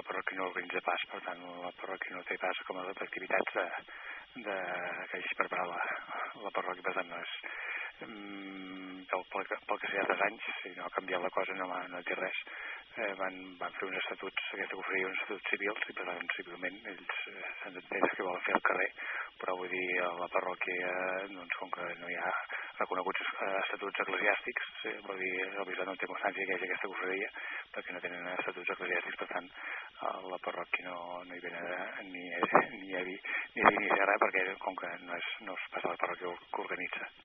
la parròquia no organitza pas, per tant la parròquia no té pas com a activitats que hagi preparat la parròquia, per tant no és pel que sé altres anys, si no ha canviat la cosa no té res. Van fer uns estatuts, aquesta confraria uns estatuts civils, i per tant civilment ells s'han d'entendre que volen fer al carrer, però vull dir la parròquia, doncs com que no hi ha reconeguts estatuts eclesiàstics, vull dir el bisbat no té constància que hi hagi aquesta confraria perquè no tenen estatuts eclesiàstics, per tant la parròquia no hi ve ni a dir ni a fer res, perquè com que no és pas la parròquia que organitza.